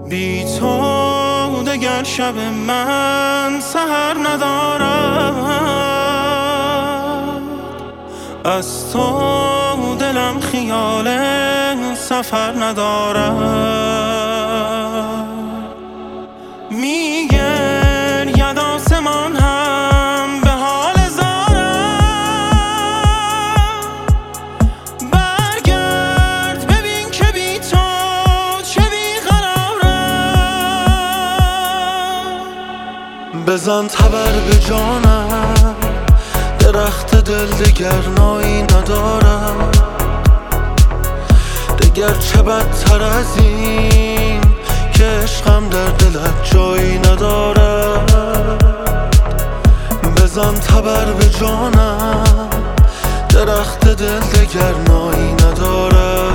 بی تو دگر شب من سحر ندارد، از تو دلم خیال سفر ندارد. میگرید آسمان هم به حال زارم، برگرد ببین که بی تو چه بیقرارم. بزن تبر به جانم، درخت دل دگر نایی ندارم. دگر چه بدتر از این که عشقم در دلت جایی ندارد. بزن تبر به جانم، درخت دل دگر نایی ندارد.